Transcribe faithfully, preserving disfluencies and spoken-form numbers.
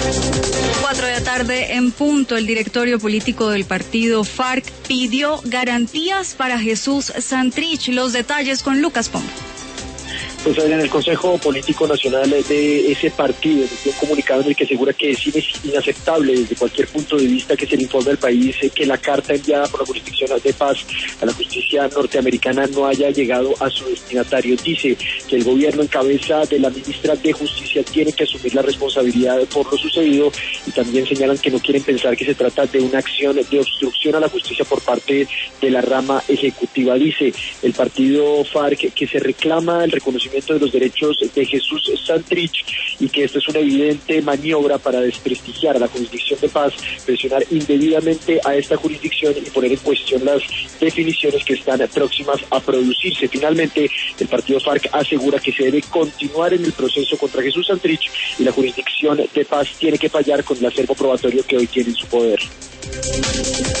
Cuatro de la tarde en punto, el directorio político del partido FARC pidió garantías para Jesús Santrich. Los detalles con Lucas Pombo. Pues en el Consejo Político Nacional de ese partido emitió un comunicado en el que asegura que es inaceptable desde cualquier punto de vista que se le informe al país que la carta enviada por la Jurisdicción de Paz a la justicia norteamericana no haya llegado a su destinatario. Dice que el gobierno en cabeza de la ministra de Justicia tiene que asumir la responsabilidad por lo sucedido, y también señalan que no quieren pensar que se trata de una acción de obstrucción a la justicia por parte de la rama ejecutiva. Dice el partido FARC que se reclama el reconocimiento de los derechos de Jesús Santrich y que esta es una evidente maniobra para desprestigiar a la Jurisdicción de Paz, presionar indebidamente a esta jurisdicción y poner en cuestión las definiciones que están próximas a producirse. Finalmente, el partido FARC asegura que se debe continuar en el proceso contra Jesús Santrich y la Jurisdicción de Paz tiene que fallar con el acervo probatorio que hoy tiene en su poder.